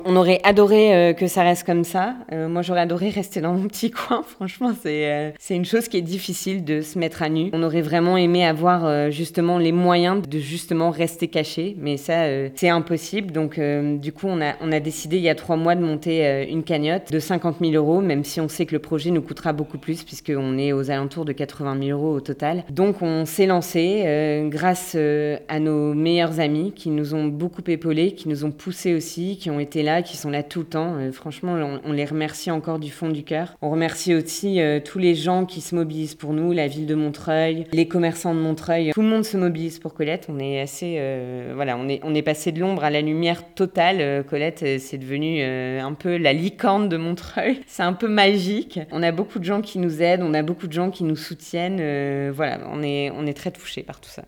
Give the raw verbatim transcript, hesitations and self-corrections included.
On aurait adoré euh, que ça reste comme ça. Euh, moi, j'aurais adoré rester dans mon petit coin. Franchement, c'est, euh, c'est une chose qui est difficile de se mettre à nu. On aurait vraiment aimé avoir euh, justement les moyens de justement rester caché. Mais ça, euh, c'est impossible. Donc, euh, du coup, on a, on a décidé il y a trois mois de monter euh, une cagnotte de cinquante mille euros, même si on sait que le projet nous coûtera beaucoup plus, puisqu'on est aux alentours de quatre-vingt mille euros au total. Donc, on s'est lancé euh, grâce euh, à nos meilleurs amis qui nous ont beaucoup épaulés, qui nous ont poussés aussi, qui ont été là, qui sont là tout le temps. Euh, franchement, on, on les remercie encore du fond du cœur. On remercie aussi euh, tous les gens qui se mobilisent pour nous, la ville de Montreuil, les commerçants de Montreuil. Tout le monde se mobilise pour Colette. On est assez, euh, voilà, on est, on est passé de l'ombre à la lumière totale. Euh, Colette, euh, c'est devenu euh, un peu la licorne de Montreuil. C'est un peu magique. On a beaucoup de gens qui nous aident, on a beaucoup de gens qui nous soutiennent. Euh, voilà, on est, on est très touchés par tout ça.